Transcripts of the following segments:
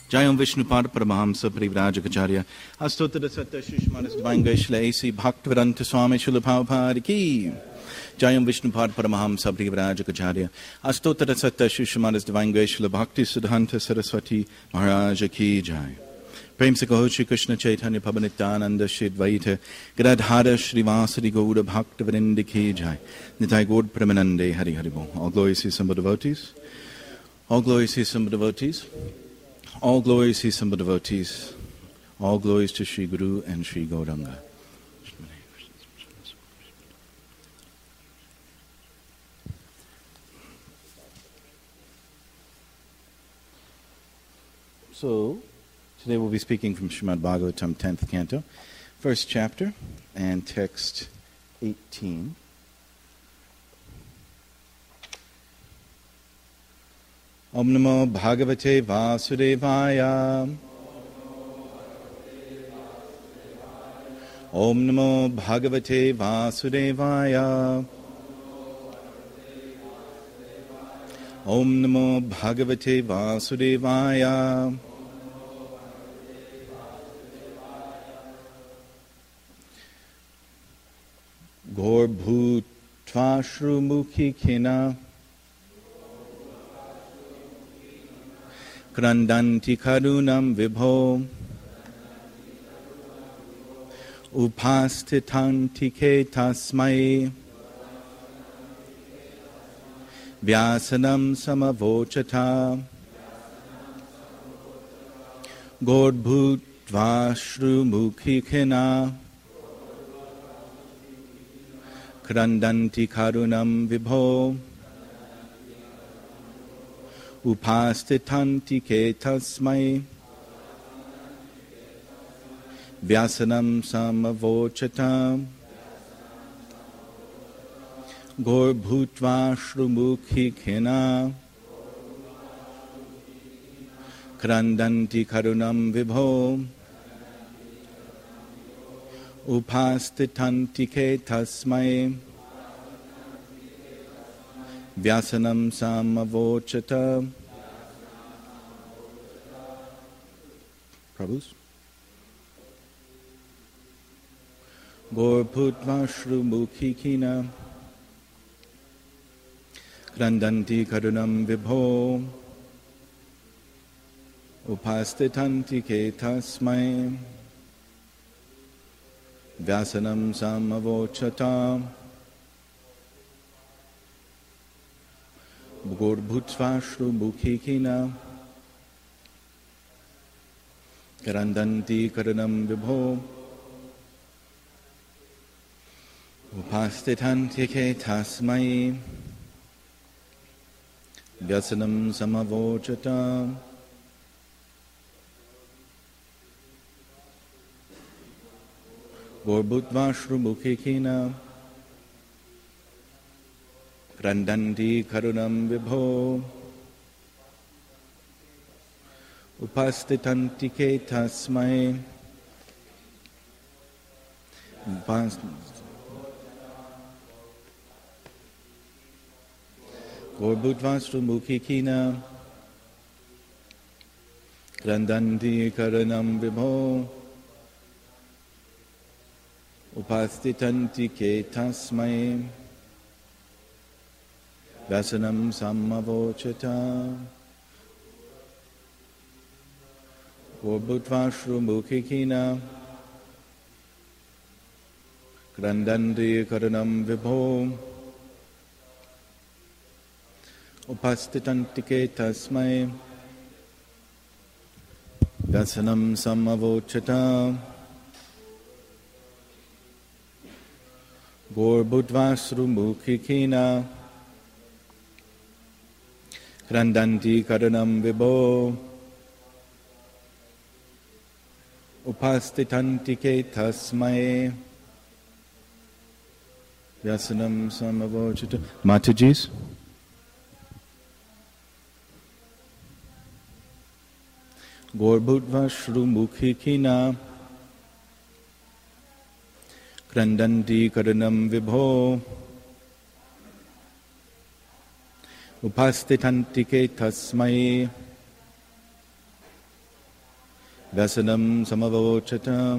Jayam Vishnupad Paramahamsa Parivrajacharya Astotra Satta Shishmanas Divine Gaishla A.C. Bhaktivedanta Swami Srila Prabhupada Ki Jayam Vishnupad Paramahamsa Parivrajacharya Astotra Satta Shishmanas Divine Gaishla Bhakti Siddhanta Saraswati Maharaja Ki Jai Prem se kaho Shri Krishna Chaitanya Prabhu Shri Dvaita Gadadhara Srivasadi Gaura Bhaktivedanta Ki Jai Nitai Gaur Premanande Hari Hari Bol. All glories to some devotees. All glories to some devotees. All glories to some devotees. All glories to Sri Guru and Sri Gauranga. So, today we'll be speaking from Srimad Bhagavatam, 10th canto, first chapter, and text 18. Om Namo Bhagavate Vasudevaya. Om Namo Bhagavate Vasudevaya. Om Namo Bhagavate Vasudevaya. Gaur Bhutva Shrumukhi Kina Krandanti Karunam Vibho Upastitanti Ke Tasmai Vyasanam Samavochata Gaur-bhutva Shrumukhi Kina Krandanti Karunam Vibho Upastitanti Ke Tasmai Vyasanam Samavochata Gaur-bhutva Shrumukhi Kina Krandanti Karunam Vibho Upastitanti Ke Tasmai Vyasanam Samavochata. Prabhus. Gaur-bhutva Shrumukhi Kina Krandanti Karunam Vibho Upastitanti Ke Tasmai Vyasanam Samavochata Gaur-bhutva Shrumukhi Kina Krandanti Karunam Vibho Upastitanti Ke Tasmai Vyasanam Samavochata Gaur-bhutva Shrumukhi Kina Krandanti Karunam Vibho Upastitanti Ke Tasmai Gaur-bhutva Shrumukhi Kina Krandanti Karunam Vibho Upastitanti Ke Tasmai Vyasanam Samavochata Gaur-bhutva Shrumukhi Kina Krandanti Karunam Vibho Upastitanti Ke Tasmai Vyasanam Samavochata Gaur-bhutva Shrumukhi Kina Krandanti Karunam Vibho Upastitanti Ke Tasmai Vyasanam Samavochata. Matajis. Gaur-bhutva Shrumukhi Kina Krandanti Karunam Vibho Upastitanti Ke Tasmai Vyasanam samavochata.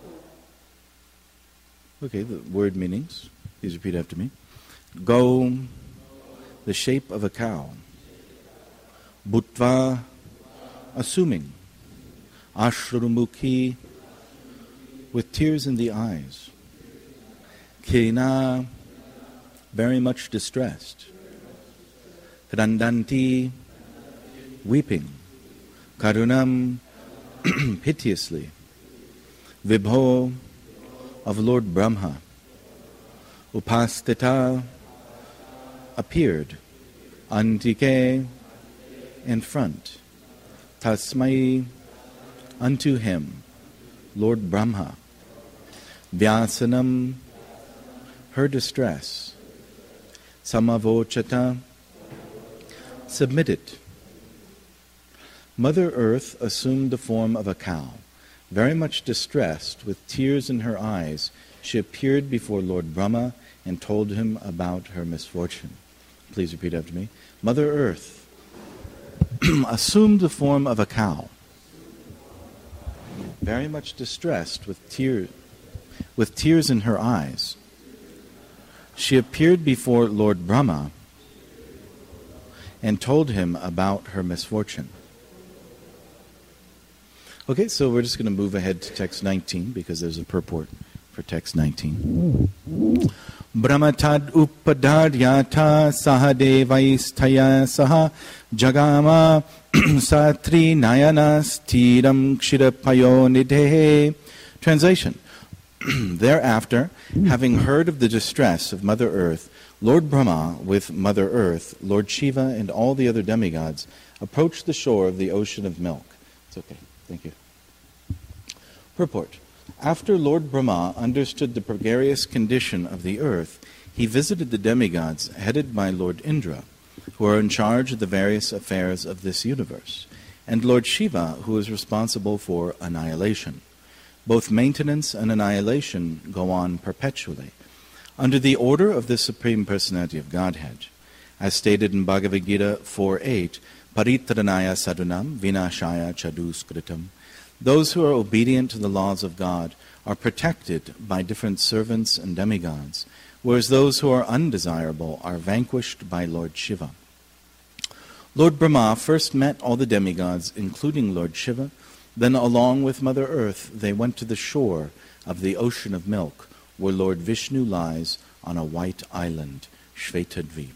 Okay, the word meanings. Please repeat after me. Go, the shape of a cow. Bhutva, assuming. Ashrumukhi, with tears in the eyes. Khina, very much distressed. Krandanti, weeping. Karunam, piteously. Vibho, of Lord Brahma. Upastita, appeared. Antike, in front. Tasmai, unto him, Lord Brahma. Vyasanam, her distress. Samavochata, submitted. Mother Earth assumed the form of a cow. Very much distressed, with tears in her eyes, she appeared before Lord Brahma and told him about her misfortune. Please repeat after me. Mother Earth assumed the form of a cow. Very much distressed, with tears in her eyes, she appeared before Lord Brahma and told him about her misfortune. Okay, so we're just going to move ahead to text 19 because there's a purport for text 19. Brahmatad upadaryata sahadevaisthaya saha jagama satri nayana stiram kshirapayo nidhe. Translation. Thereafter, having heard of the distress of Mother Earth, Lord Brahma, with Mother Earth, Lord Shiva, and all the other demigods, approached the shore of the ocean of milk. It's okay. Thank you. Purport. After Lord Brahma understood the precarious condition of the earth, he visited the demigods headed by Lord Indra, who are in charge of the various affairs of this universe, and Lord Shiva, who is responsible for annihilation. Both maintenance and annihilation go on perpetually, under the order of the Supreme Personality of Godhead. As stated in Bhagavad Gita 4.8, Paritranaya sadunam vinashaya chaduskritam. Those who are obedient to the laws of God are protected by different servants and demigods, whereas those who are undesirable are vanquished by Lord Shiva. Lord Brahma first met all the demigods, including Lord Shiva. Then, along with Mother Earth, they went to the shore of the ocean of milk, where Lord Vishnu lies on a white island, Shvetadvip.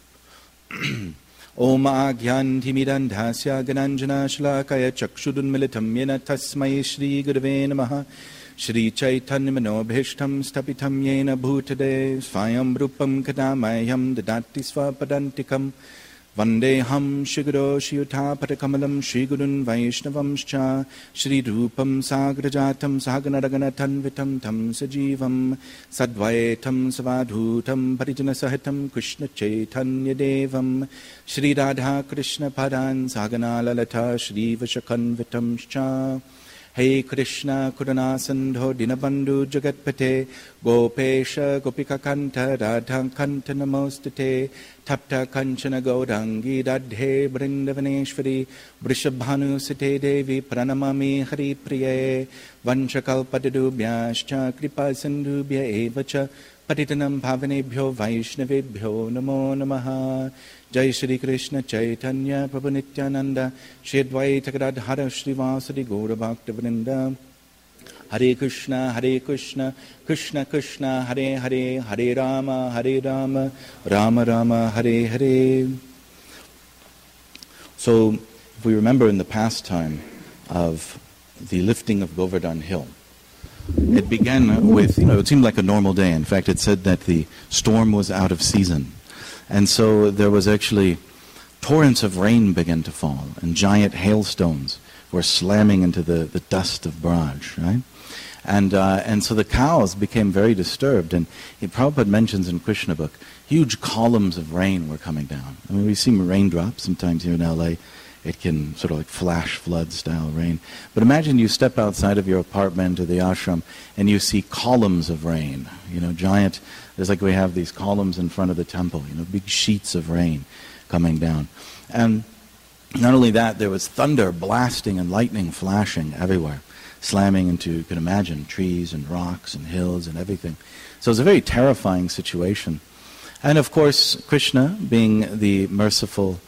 Om Agyantimidandhasya Gananjana Shlakaya Chakshudunmilitam Yena Tasmai Shri Gurave Namaha Shri Chaitanya Manobhishtam Stapitam Yena Bhutade Svayam Rupam Kadamayam Dadati Swapadantikam Vandeham Shiguro Shiyuta Patakamalam Shri Gurun Vaishnavamscha Shri Rupam Sagrajatam Saganaraganatam Vitam Tam Sajivam Sadvaitam Savadhutam Parijana Sahitam Krishna Chaitanya Devam Shri Radha Krishna Padan Sagana Lalata Shri Vashakan Vitamscha Hey Krishna Kurana Sandho Dinabandhu Jagatpate Gopesha Gopika Kanta Radha Kanta Namostate Tapta Kanchana Gaudangi Radhe Brindavaneshwari Vrishabhanu Site Devi Pranamami Hari Priye Vanchakalpadubhyascha Kripa Sindhubhya Evacha Patitanam Bhavanebhyo Vaishnavebhyo Namo Namaha Jai Shri Krishna Chaitanya Prabhu Nityananda Shri Advaita Gadadhara Shri Vasadi Gaura Bhakta Vrinda Hare Krishna Krishna Krishna Hare Hare Hare Rama Rama Rama Hare Hare. So if we remember in the pastime of the lifting of Govardhan Hill, it began with, it seemed like a normal day. In fact, it said that the storm was out of season. And so there was actually torrents of rain began to fall, and giant hailstones were slamming into the dust of Braj, right? And so the cows became very disturbed. And Prabhupada mentions in Krishna book, huge columns of rain were coming down. I mean, we see raindrops sometimes here in LA. It can sort of like flash flood style rain. But imagine you step outside of your apartment or the ashram and you see columns of rain, giant. There's like we have these columns in front of the temple, big sheets of rain coming down. And not only that, there was thunder blasting and lightning flashing everywhere. slamming into, you can imagine, trees and rocks and hills and everything. So it's a very terrifying situation. And of course, Krishna, being the merciful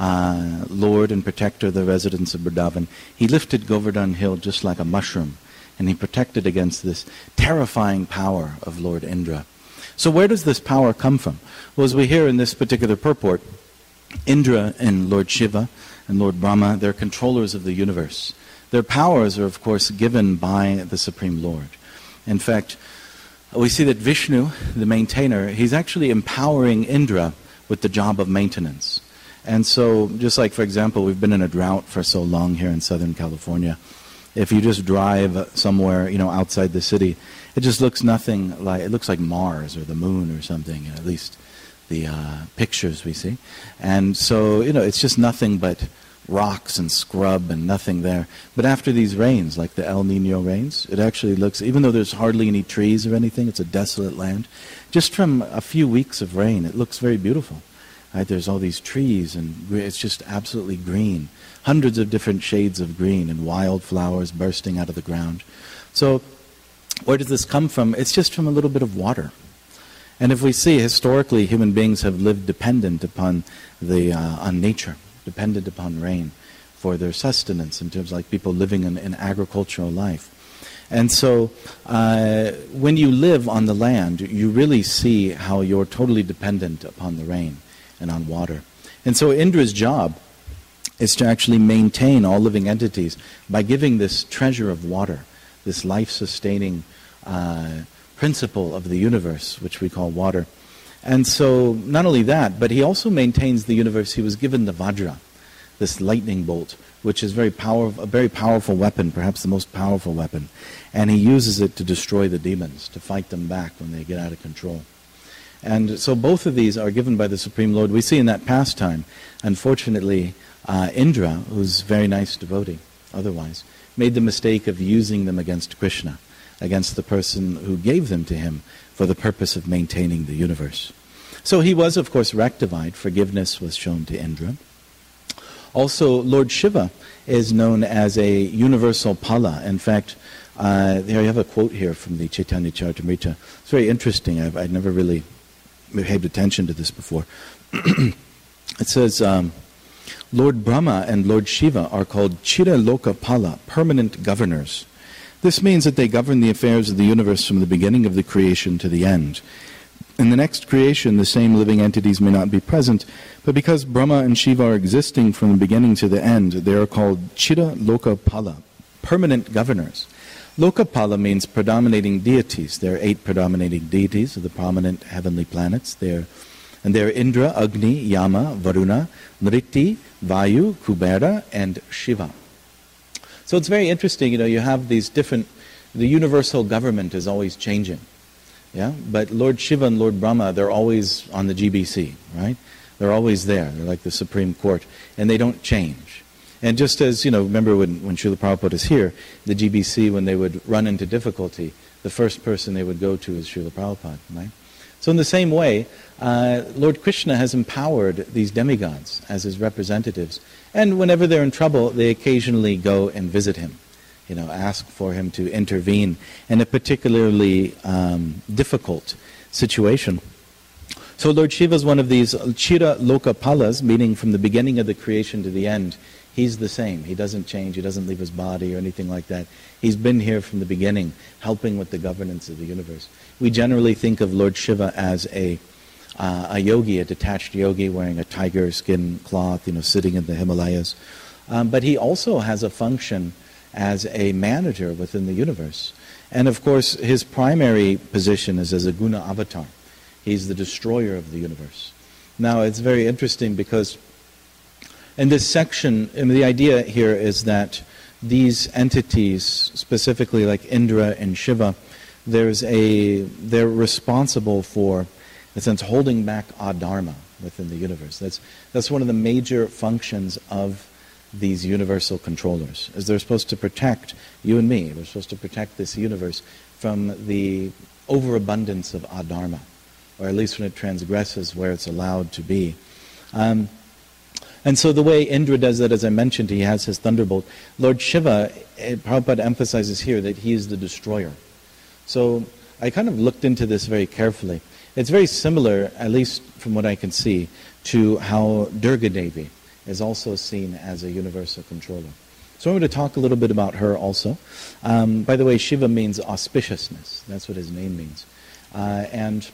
Lord and protector of the residents of Vrindavan, he lifted Govardhan hill just like a mushroom, and he protected against this terrifying power of Lord Indra. So where does this power come from? Well, as we hear in this particular purport, Indra and Lord Shiva and Lord Brahma, they're controllers of the universe. Their powers are, of course, given by the Supreme Lord. In fact, we see that Vishnu, the maintainer, he's actually empowering Indra with the job of maintenance. And so, just like, for example, we've been in a drought for so long here in Southern California. If you just drive somewhere, outside the city, it just looks nothing like, it looks like Mars or the moon or something, at least the pictures we see. And so, it's just nothing but rocks and scrub and nothing there. But after these rains, like the El Nino rains, it actually looks, even though there's hardly any trees or anything, it's a desolate land, just from a few weeks of rain, it looks very beautiful. Right? There's all these trees and it's just absolutely green. Hundreds of different shades of green and wild flowers bursting out of the ground. So where does this come from? It's just from a little bit of water. And if we see, historically, human beings have lived dependent upon on nature, dependent upon rain for their sustenance, in terms of like people living in agricultural life. And so when you live on the land, you really see how you're totally dependent upon the rain and on water. And so Indra's job is to actually maintain all living entities by giving this treasure of water, this life-sustaining principle of the universe, which we call water. And so not only that, but he also maintains the universe. He was given the Vajra, this lightning bolt, which is a very powerful weapon, perhaps the most powerful weapon. And he uses it to destroy the demons, to fight them back when they get out of control. And so both of these are given by the Supreme Lord. We see in that pastime, unfortunately, Indra, who's a very nice devotee otherwise, made the mistake of using them against Krishna, against the person who gave them to him for the purpose of maintaining the universe. So he was, of course, rectified. Forgiveness was shown to Indra. Also, Lord Shiva is known as a universal Pala. In fact, there you have a quote here from the Chaitanya Charitamrita. It's very interesting. I'd never really paid attention to this before. It says, Lord Brahma and Lord Shiva are called Chira Loka Pala, permanent governors. This means that they govern the affairs of the universe from the beginning of the creation to the end. In the next creation, the same living entities may not be present, but because Brahma and Shiva are existing from the beginning to the end, they are called Chira Loka Pala, permanent governors. Lokapala means predominating deities. There are 8 predominating deities of the prominent heavenly planets. They're Indra, Agni, Yama, Varuna, Nriti, Vayu, Kubera, and Shiva. So it's very interesting, you have these different, the universal government is always changing. Yeah? But Lord Shiva and Lord Brahma, they're always on the GBC, right? They're always there. They're like the Supreme Court. And they don't change. And just as, remember when Srila Prabhupada is here, the GBC, when they would run into difficulty, the first person they would go to is Srila Prabhupada, right? So in the same way, Lord Krishna has empowered these demigods as his representatives. And whenever they're in trouble, they occasionally go and visit him, ask for him to intervene in a particularly difficult situation. So Lord Shiva is one of these Chira Lokapalas, meaning from the beginning of the creation to the end. He's the same. He doesn't change. He doesn't leave his body or anything like that. He's been here from the beginning, helping with the governance of the universe. We generally think of Lord Shiva as a yogi, a detached yogi wearing a tiger skin cloth, sitting in the Himalayas. But he also has a function as a manager within the universe. And of course, his primary position is as a guna avatar. He's the destroyer of the universe. Now, it's very interesting because in this section, the idea here is that these entities, specifically like Indra and Shiva, they're responsible for, in a sense, holding back adharma within the universe. That's one of the major functions of these universal controllers, is they're supposed to protect you and me. They're supposed to protect this universe from the overabundance of adharma, or at least when it transgresses where it's allowed to be. And And so the way Indra does that, as I mentioned, he has his thunderbolt. Lord Shiva, Prabhupada emphasizes here that he is the destroyer. So I kind of looked into this very carefully. It's very similar, at least from what I can see, to how Durga Devi is also seen as a universal controller. So I'm going to talk a little bit about her also. By the way, Shiva means auspiciousness. That's what his name means. And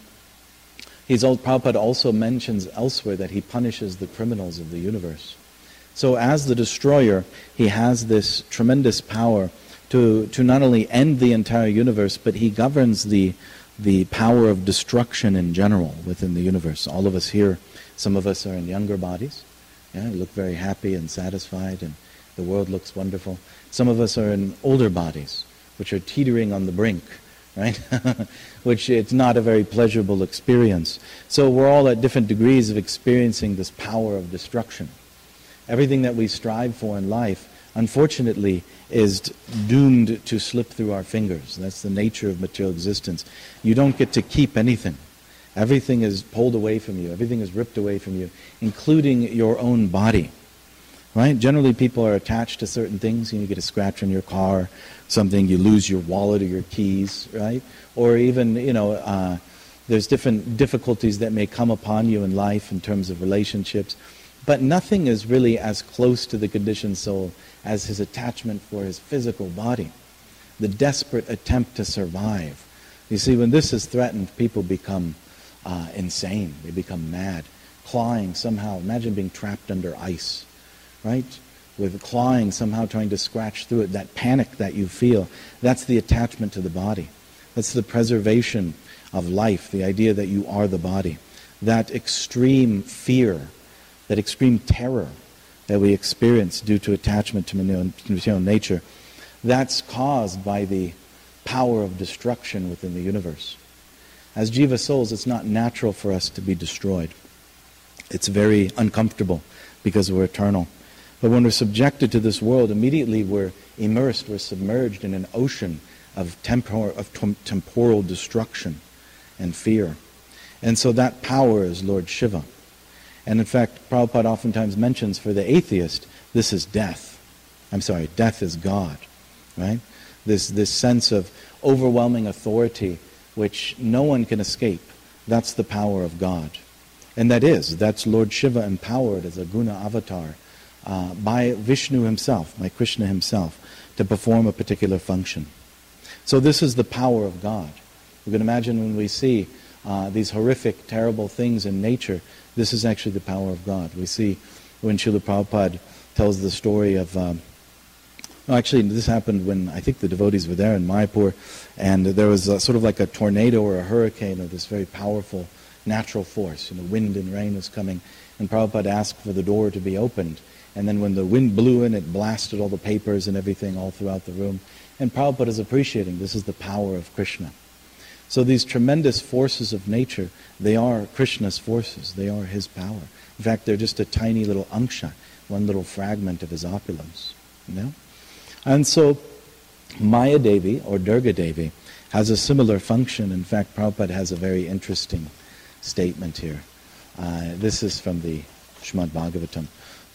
Prabhupada also mentions elsewhere that he punishes the criminals of the universe. So as the destroyer, he has this tremendous power to not only end the entire universe, but he governs the power of destruction in general within the universe. All of us here, some of us are in younger bodies. Yeah, we look very happy and satisfied, and the world looks wonderful. Some of us are in older bodies, which are teetering on the brink, right? Which it's not a very pleasurable experience. So we're all at different degrees of experiencing this power of destruction. Everything that we strive for in life, unfortunately, is doomed to slip through our fingers. That's the nature of material existence. You don't get to keep anything. Everything is pulled away from you. Everything is ripped away from you, including your own body. Right? Generally, people are attached to certain things. You get a scratch on your car, something, you lose your wallet or your keys, right? Or even, there's different difficulties that may come upon you in life in terms of relationships. But nothing is really as close to the conditioned soul as his attachment for his physical body, the desperate attempt to survive. You see, when this is threatened, people become insane. They become mad, clawing somehow. Imagine being trapped under ice, right? With clawing, somehow trying to scratch through it. That panic that you feel, that's the attachment to the body. That's the preservation of life, the idea that you are the body. That extreme fear, that extreme terror that we experience due to attachment to material nature, that's caused by the power of destruction within the universe. As Jiva souls, it's not natural for us to be destroyed. It's very uncomfortable because we're eternal. But when we're subjected to this world, immediately we're immersed, we're submerged in an ocean of temporal destruction and fear. And so that power is Lord Shiva. And in fact, Prabhupada oftentimes mentions for the atheist, this is death. Death is God, right? This sense of overwhelming authority which no one can escape. That's the power of God. And that's Lord Shiva empowered as a guna avatar by Vishnu himself, by Krishna himself, to perform a particular function. So this is the power of God. You can imagine when we see these horrific, terrible things in nature, this is actually the power of God. We see when Srila Prabhupada tells the story of... actually, this happened when I think the devotees were there in Mayapur, and there was sort of like a tornado or a hurricane or this very powerful natural force. Wind and rain was coming, and Prabhupada asked for the door to be opened. And then when the wind blew in, it blasted all the papers and everything all throughout the room. And Prabhupada is appreciating this is the power of Krishna. So these tremendous forces of nature, they are Krishna's forces. They are his power. In fact, they're just a tiny little anksha, one little fragment of his opulence. And so Maya Devi, or Durga Devi, has a similar function. In fact, Prabhupada has a very interesting statement here. This is from the Srimad Bhagavatam.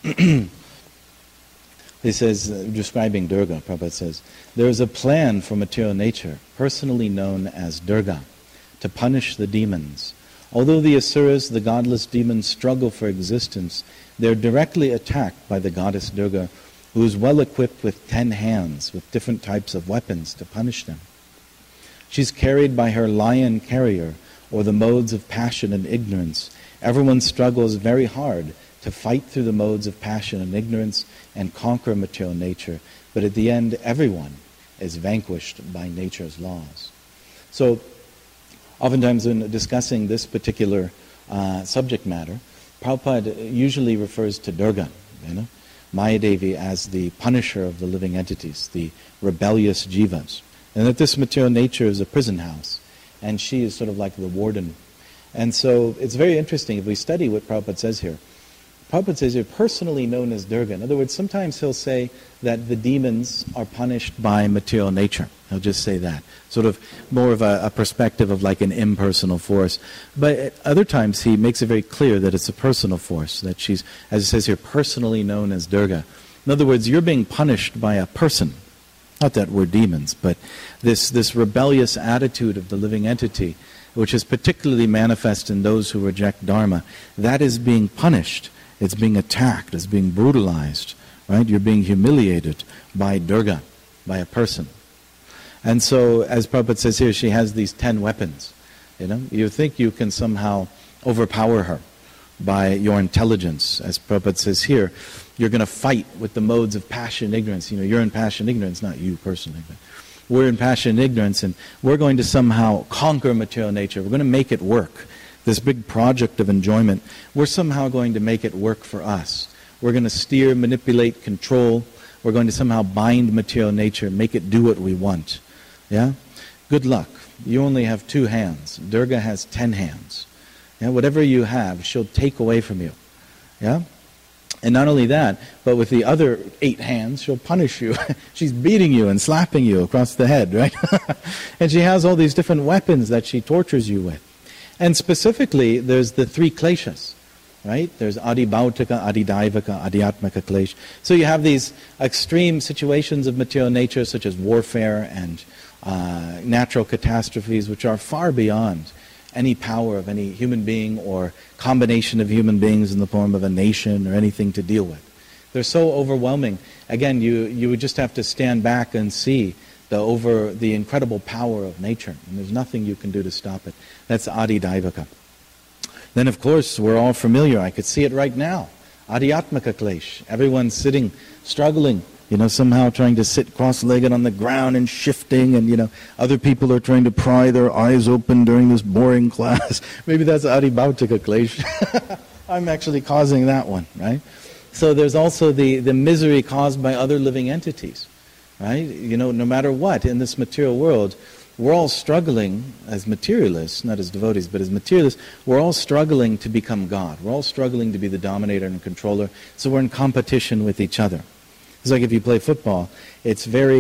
He says, describing Durga, Prabhupada says, there is a plan for material nature, personally known as Durga, to punish the demons. Although the asuras, the godless demons, struggle for existence, they are directly attacked by the goddess Durga, who is well equipped with 10 hands, with different types of weapons to punish them. She's carried by her lion carrier, or the modes of passion and ignorance. Everyone struggles very hard to fight through the modes of passion and ignorance and conquer material nature. But at the end, everyone is vanquished by nature's laws. So, oftentimes when discussing this particular subject matter, Prabhupada usually refers to Durga, Maya Devi, as the punisher of the living entities, the rebellious jivas. And that this material nature is a prison house, and she is sort of like the warden. And so it's very interesting if we study what Prabhupada says here. Prabhupada says you're personally known as Durga. In other words, sometimes he'll say that the demons are punished by material nature. He'll just say that. Sort of more of a perspective of like an impersonal force. But at other times he makes it very clear that it's a personal force, that she's, as it says here, personally known as Durga. In other words, you're being punished by a person. Not that we're demons, but this rebellious attitude of the living entity, which is particularly manifest in those who reject Dharma, that is being punished. It's being attacked, it's being brutalized, right? You're being humiliated by Durga, by a person. And so, as Prabhupada says here, she has these 10 weapons. You think you can somehow overpower her by your intelligence. As Prabhupada says here, you're going to fight with the modes of passion and ignorance. You're in passion and ignorance, not you personally, but we're in passion and ignorance, and we're going to somehow conquer material nature. We're going to make it work. This big project of enjoyment, we're somehow going to make it work for us. We're going to steer, manipulate, control. We're going to somehow bind material nature, make it do what we want. Yeah? Good luck. You only have 2 hands. Durga has 10 hands. Yeah? Whatever you have, she'll take away from you. Yeah? And not only that, but with the other 8 hands, she'll punish you. She's beating you and slapping you across the head, right? And she has all these different weapons that she tortures you with. And specifically, there's the 3 kleshas, right? There's Adi Bhautika, Adi Daivaka, Adhyatmika klesh. So you have these extreme situations of material nature, such as warfare and natural catastrophes, which are far beyond any power of any human being or combination of human beings in the form of a nation or anything to deal with. They're so overwhelming. Again, you would just have to stand back and see the incredible power of nature. And there's nothing you can do to stop it. That's Adi Daivaka. Then, of course, we're all familiar. I could see it right now. Adhyatmika klesh. Everyone's sitting, struggling, somehow trying to sit cross-legged on the ground and shifting, and, other people are trying to pry their eyes open during this boring class. Maybe that's Adi Bhautika klesh. I'm actually causing that one, right? So there's also the misery caused by other living entities, right? No matter what, in this material world, we're all struggling as materialists, not as devotees, but as materialists, we're all struggling to become God. We're all struggling to be the dominator and controller, so we're in competition with each other. It's like if you play football, it's very,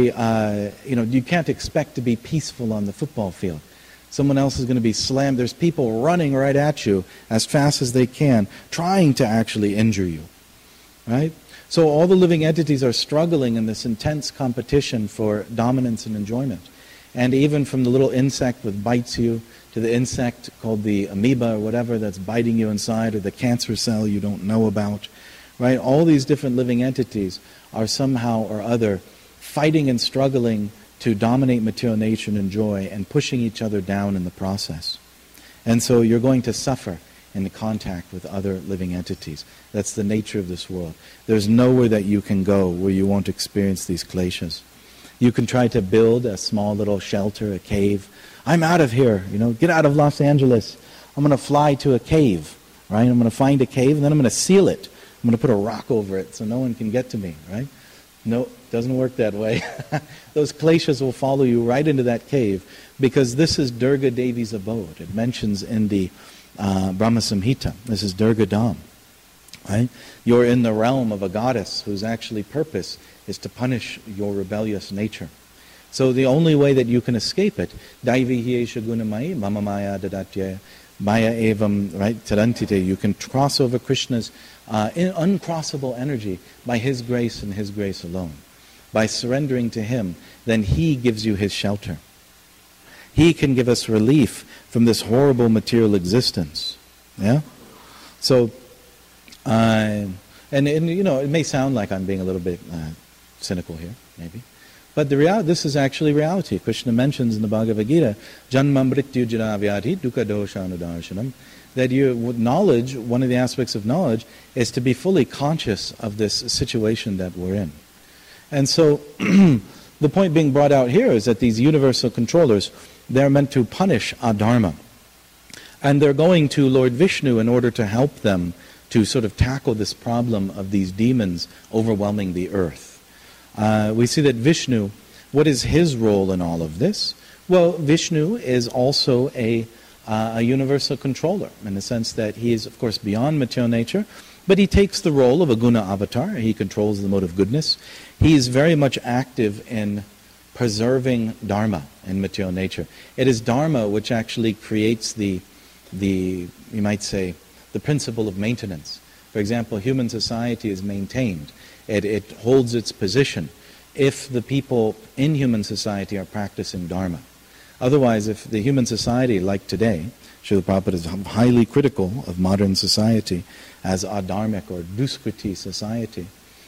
you can't expect to be peaceful on the football field. Someone else is going to be slammed. There's people running right at you as fast as they can, trying to actually injure you, right? So all the living entities are struggling in this intense competition for dominance and enjoyment. And even from the little insect that bites you, to the insect called the amoeba or whatever that's biting you inside, or the cancer cell you don't know about, right? All these different living entities are somehow or other fighting and struggling to dominate material nature and enjoy, and pushing each other down in the process. And so you're going to suffer in the contact with other living entities. That's the nature of this world. There's nowhere that you can go where you won't experience these kleshas. You can try to build a small little shelter, a cave. I'm out of here, get out of Los Angeles. I'm going to fly to a cave, right? I'm going to find a cave, and then I'm going to seal it. I'm going to put a rock over it so no one can get to me, right? No, it doesn't work that way. Those kleshas will follow you right into that cave, because this is Durga Devi's abode. It mentions in the Brahma Samhita, this is Durga Dham, right? You're in the realm of a goddess whose actually purpose is to punish your rebellious nature. So the only way that you can escape it, Daivi hiesha gunamai mama maya dadatya maya evam, right, tarantite, you can cross over Krishna's uncrossable energy by His grace and His grace alone. By surrendering to Him, then He gives you His shelter. He can give us relief from this horrible material existence. Yeah? So, and it may sound like I'm being a little bit cynical here, maybe. But this is actually reality. Krishna mentions in the Bhagavad Gita, Janma mrityu jara vyadhi dukkha dosha anudarshanam, that knowledge, one of the aspects of knowledge, is to be fully conscious of this situation that we're in. And so, the point being brought out here is that these universal controllers, they're meant to punish adharma. And they're going to Lord Vishnu in order to help them to sort of tackle this problem of these demons overwhelming the earth. We see that Vishnu, what is his role in all of this? Well, Vishnu is also a universal controller, in the sense that he is, of course, beyond material nature, But he takes the role of a guna avatar. He controls the mode of goodness. He is very much active in preserving dharma in material nature. It is dharma which actually creates the you might say, the principle of maintenance. For example, human society is maintained. It holds its position if the people in human society are practicing dharma. Otherwise, if the human society, like today, Srila Prabhupada is highly critical of modern society as adharmic or duskriti society.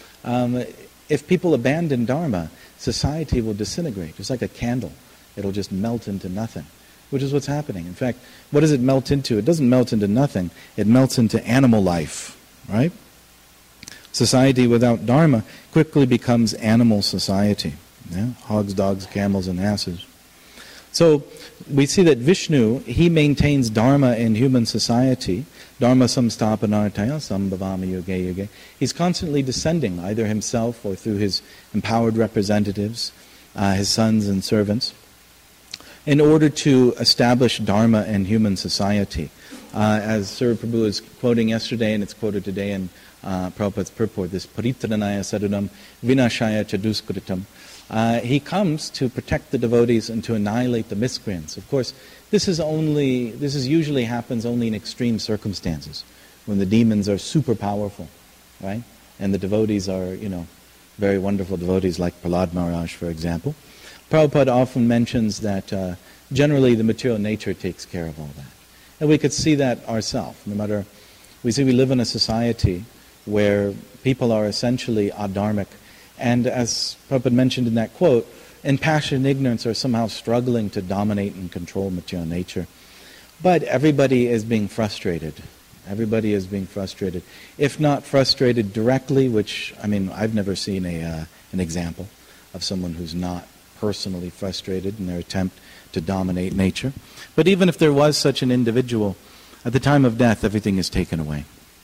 If people abandon dharma, society will disintegrate. It's like a candle. It'll just melt into nothing, which is what's happening. In fact, what does it melt into? It doesn't melt into nothing. It melts into animal life, right? Society without dharma quickly becomes animal society. Yeah? Hogs, dogs, camels, and asses. So we see that Vishnu, he maintains dharma in human society. Dharma samstapanartaya sambhavami yuge yuge. He's constantly descending, either himself or through his empowered representatives, his sons and servants, in order to establish dharma in human society. As Sri Prabhu is quoting yesterday, and it's quoted today in Prabhupada's purport, this paritranaya sadunam vinashaya chaduskritam. He comes to protect the devotees and to annihilate the miscreants. Of course, this usually happens only in extreme circumstances, when the demons are super powerful, right? And the devotees are, very wonderful devotees like Prahlad Maharaj, for example. Prabhupada often mentions that generally the material nature takes care of all that. And we could see that ourselves. We live in a society where people are essentially adharmic. And as Prabhupada mentioned in that quote, in passion and ignorance are somehow struggling to dominate and control material nature. But everybody is being frustrated. Everybody is being frustrated. If not frustrated directly, which, I've never seen an example of someone who's not personally frustrated in their attempt to dominate nature. But even if there was such an individual, at the time of death, everything is taken away.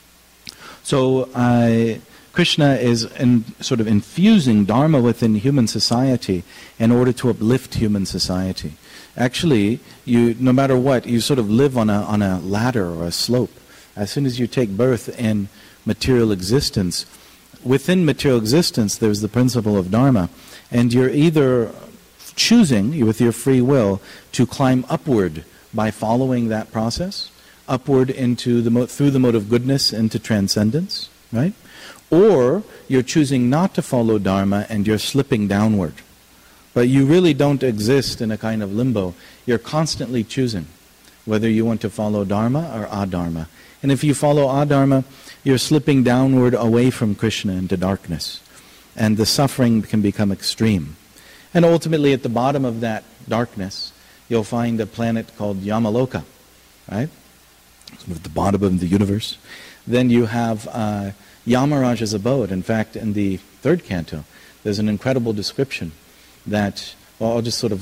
So Krishna is sort of infusing dharma within human society in order to uplift human society. Actually, no matter what, you sort of live on a ladder or a slope. As soon as you take birth in material existence, within material existence there's the principle of dharma, and you're either choosing, with your free will, to climb upward by following that process, upward through the mode of goodness into transcendence, right? Or you're choosing not to follow dharma and you're slipping downward. But you really don't exist in a kind of limbo. You're constantly choosing whether you want to follow dharma or adharma. And if you follow adharma, you're slipping downward away from Krishna into darkness. And the suffering can become extreme. And ultimately at the bottom of that darkness, you'll find a planet called Yamaloka, right? At the bottom of the universe. Then you have Yamaraja's abode. In fact, in the third canto, there's an incredible description that, I'll just sort of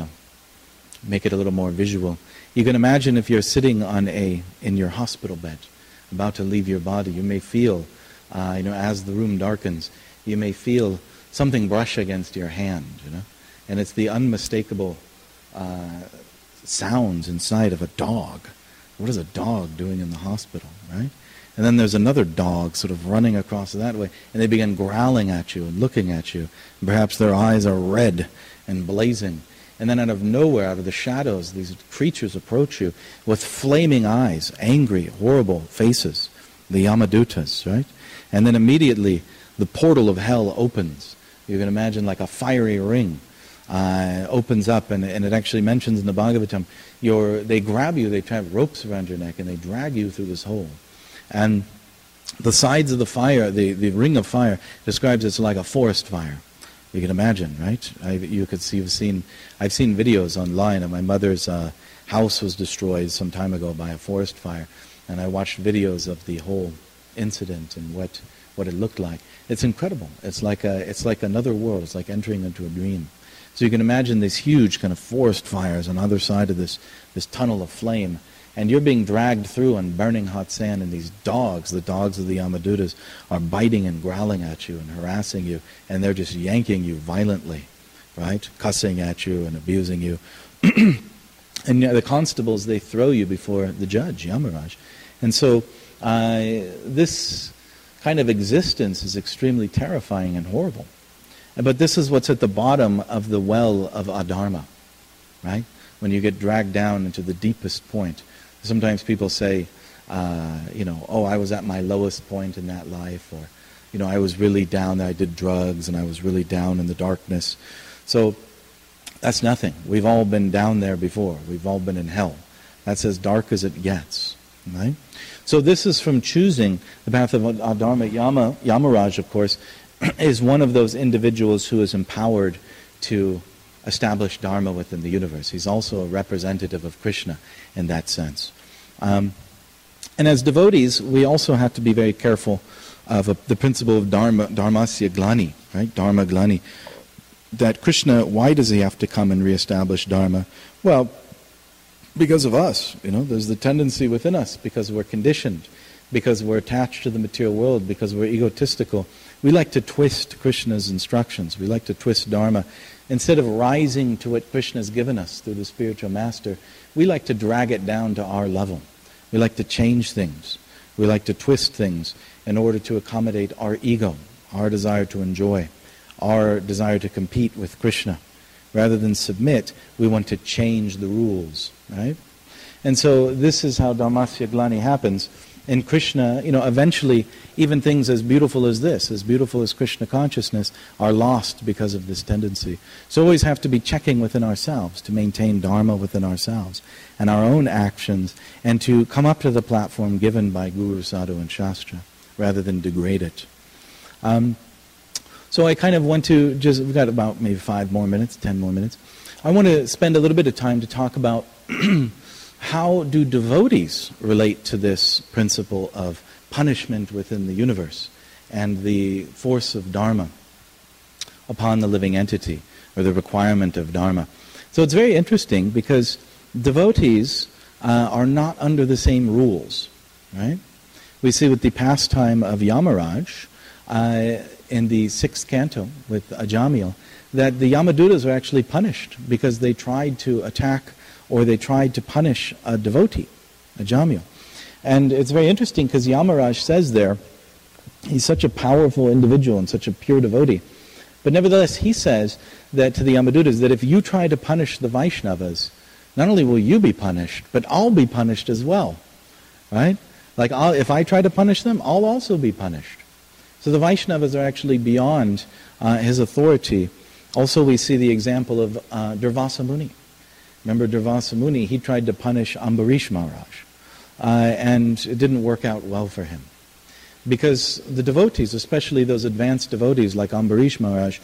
make it a little more visual. You can imagine if you're sitting in your hospital bed, about to leave your body, you may feel, as the room darkens, you may feel something brush against your hand, and it's the unmistakable sounds inside of a dog. What is a dog doing in the hospital, right? And then there's another dog sort of running across that way, and they begin growling at you and looking at you. And perhaps their eyes are red and blazing. And then out of nowhere, out of the shadows, these creatures approach you with flaming eyes, angry, horrible faces, the Yamadutas, right? And then immediately the portal of hell opens. You can imagine like a fiery ring opens up, and it actually mentions in the Bhagavatam, they grab you, they have ropes around your neck, and they drag you through this hole. And the sides of the fire, the ring of fire, describes it's like a forest fire. You can imagine, right? I've seen videos online of my mother's house was destroyed some time ago by a forest fire, and I watched videos of the whole incident and what it looked like. It's incredible. It's like another world. It's like entering into a dream. So you can imagine these huge kind of forest fires on the other side of this tunnel of flame. And you're being dragged through on burning hot sand, and these dogs, the dogs of the Yamadutas, are biting and growling at you and harassing you, and they're just yanking you violently, right? Cussing at you and abusing you. And the constables, they throw you before the judge, Yamaraj. And so this kind of existence is extremely terrifying and horrible. But this is what's at the bottom of the well of adharma, right? When you get dragged down into the deepest point. Sometimes people say, oh, I was at my lowest point in that life, or, I was really down, I did drugs, and I was really down in the darkness. So that's nothing. We've all been down there before. We've all been in hell. That's as dark as it gets, right? So this is from choosing the path of adharma. Yamaraj, of course, is one of those individuals who is empowered to establish dharma within the universe. He's also a representative of Krishna in that sense. And as devotees, we also have to be very careful of the principle of dharmasya glani, right? Dharma glani. That Krishna, why does he have to come and reestablish dharma? Well, because of us. There's the tendency within us, because we're conditioned, because we're attached to the material world, because we're egotistical. We like to twist Krishna's instructions. We like to twist dharma. Instead of rising to what Krishna has given us through the spiritual master, we like to drag it down to our level. We like to change things. We like to twist things in order to accommodate our ego, our desire to enjoy, our desire to compete with Krishna. Rather than submit, we want to change the rules, right? And so this is how dharmasya glani happens. And Krishna, eventually, even things as beautiful as this, as beautiful as Krishna consciousness, are lost because of this tendency. So always have to be checking within ourselves to maintain dharma within ourselves and our own actions, and to come up to the platform given by Guru, Sadhu, and Shastra, rather than degrade it. So I kind of want to we've got about maybe 5 more minutes, 10 more minutes. I want to spend a little bit of time to talk about how do devotees relate to this principle of punishment within the universe and the force of dharma upon the living entity, or the requirement of dharma. So it's very interesting because devotees are not under the same rules, right? We see with the pastime of Yamaraj, in the 6th canto with Ajamil, that the Yamadutas are actually punished because they tried to attack or they tried to punish a devotee, Ajamil. And it's very interesting because Yamaraj says there, he's such a powerful individual and such a pure devotee, but nevertheless he says that to the Yamadutas, that if you try to punish the Vaishnavas, not only will you be punished, but I'll be punished as well, right? Like if I try to punish them, I'll also be punished. So the Vaishnavas are actually beyond his authority. Also we see the example of Durvasa Muni. Remember Durvasa Muni, he tried to punish Ambarish Maharaj. And it didn't work out well for him. Because the devotees, especially those advanced devotees like Ambarish Maharaj,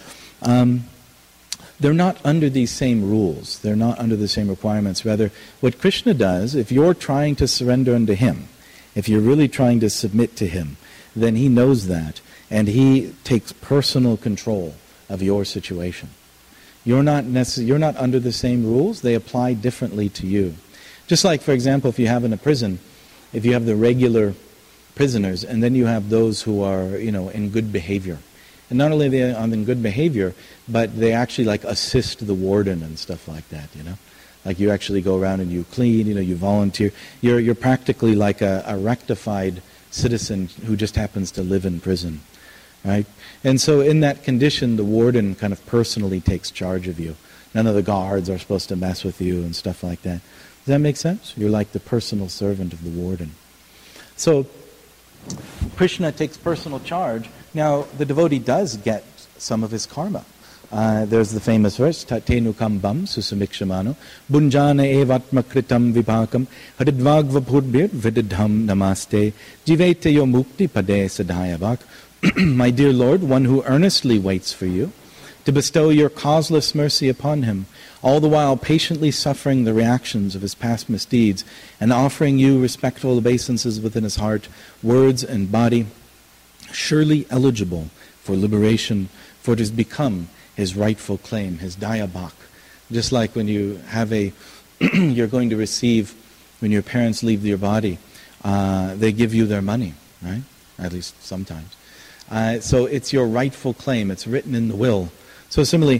they're not under these same rules. They're not under the same requirements. Rather, what Krishna does, if you're trying to surrender unto him, if you're really trying to submit to him, then he knows that, and he takes personal control of your situation. You're not under the same rules. They apply differently to you. Just like, for example, if you have in a prison, if you have the regular prisoners, and then you have those who are, in good behavior. And not only are they in good behavior, but they actually assist the warden and stuff like that, Like you actually go around and you clean, you volunteer. You're practically like a rectified citizen who just happens to live in prison, right? And so in that condition, the warden kind of personally takes charge of you. None of the guards are supposed to mess with you and stuff like that. Does that make sense? You're like the personal servant of the warden. So Krishna takes personal charge. Now, the devotee does get some of his karma. There's the famous verse, Tatenu kambam susamikshamano, bunjana evatma kritam vipakam, hadidvagvapudbir vididham namaste, jivete yo mukti pade sadhayavak. My dear Lord, one who earnestly waits for you, to bestow your causeless mercy upon him, all the while patiently suffering the reactions of his past misdeeds, and offering you respectful obeisances within his heart, words and body, surely eligible for liberation, for it has become his rightful claim, his dayabak. Just like when you have you're going to receive, when your parents leave your body, they give you their money, right? At least sometimes. So it's your rightful claim. It's written in the will. So similarly,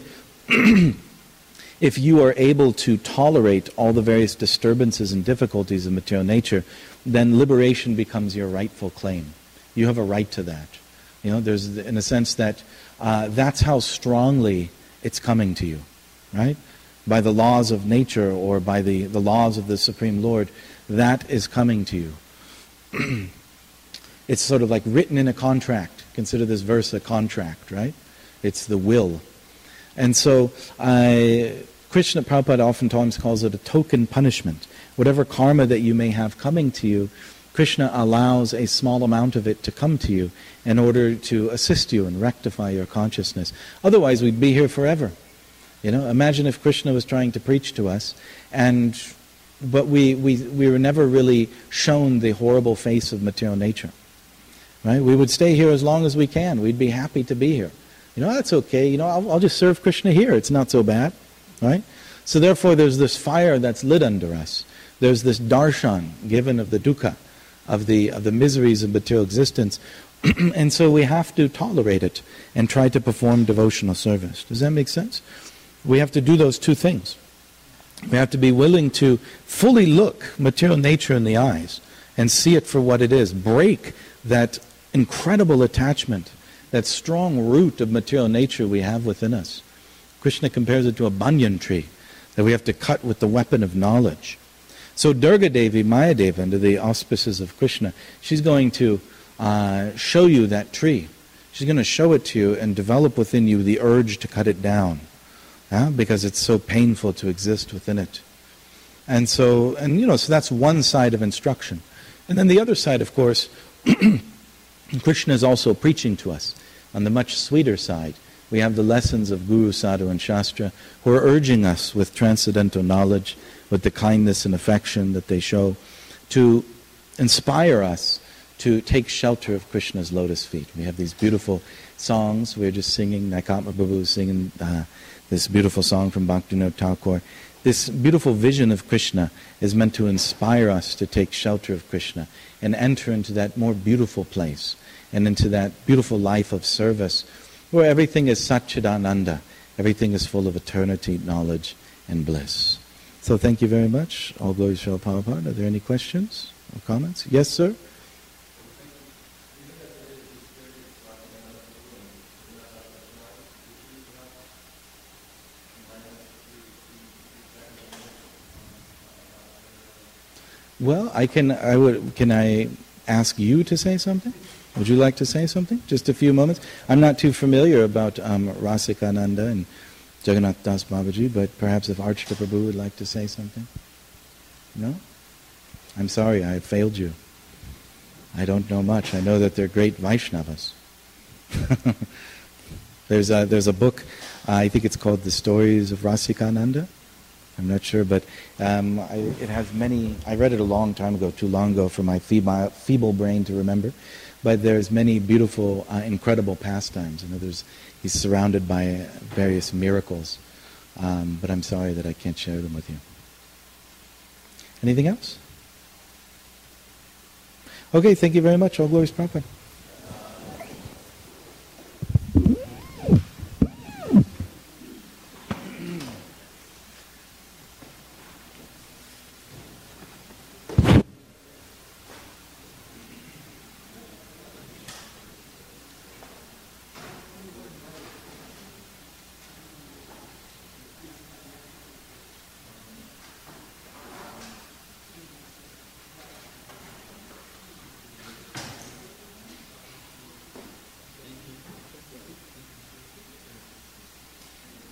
if you are able to tolerate all the various disturbances and difficulties of material nature, then liberation becomes your rightful claim. You have a right to that. There's, in a sense, that that's how strongly it's coming to you, right? By the laws of nature or by the laws of the Supreme Lord, that is coming to you. It's sort of like written in a contract. Consider this verse a contract, right? It's the will. And so Krishna Prabhupada oftentimes calls it a token punishment. Whatever karma that you may have coming to you, Krishna allows a small amount of it to come to you in order to assist you and rectify your consciousness. Otherwise, we'd be here forever. Imagine if Krishna was trying to preach to us, but we were never really shown the horrible face of material nature. Right? We would stay here as long as we can. We'd be happy to be here. That's okay. I'll just serve Krishna here. It's not so bad. Right? So therefore, there's this fire that's lit under us. There's this darshan given of the dukkha, of the miseries of material existence. And so we have to tolerate it and try to perform devotional service. Does that make sense? We have to do those two things. We have to be willing to fully look material nature in the eyes and see it for what it is. Break that incredible attachment, that strong root of material nature we have within us. Krishna compares it to a banyan tree that we have to cut with the weapon of knowledge. So Durga Devi, Mayadeva, under the auspices of Krishna, she's going to show you that tree. She's going to show it to you and develop within you the urge to cut it down, because it's so painful to exist within it. And so that's one side of instruction. And then the other side, of course, Krishna is also preaching to us. On the much sweeter side, we have the lessons of Guru, Sadhu, and Shastra, who are urging us with transcendental knowledge, with the kindness and affection that they show, to inspire us to take shelter of Krishna's lotus feet. We have these beautiful songs. We're just singing, Naikatma Prabhu is singing this beautiful song from Bhaktivinoda Thakur. This beautiful vision of Krishna is meant to inspire us to take shelter of Krishna and enter into that more beautiful place and into that beautiful life of service where everything is Satchidananda, everything is full of eternity, knowledge, and bliss. So thank you very much. All glories to Srila Prabhupada. Are there any questions or comments? Yes, sir? Well, can I ask you to say something? Would you like to say something? Just a few moments. I'm not too familiar about Rasikananda and Jagannath Das Babaji, but perhaps if Archita Prabhu would like to say something? No? I'm sorry, I failed you. I don't know much. I know that they're great Vaishnavas. There's a book, I think it's called The Stories of Rasikananda. I'm not sure, but it has many. I read it a long time ago, too long ago for my feeble brain to remember. But there's many beautiful, incredible pastimes. He's surrounded by various miracles. But I'm sorry that I can't share them with you. Anything else? Okay, thank you very much. All glories Prabhupada.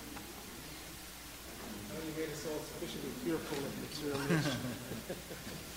Sufficiently fearful of material nature.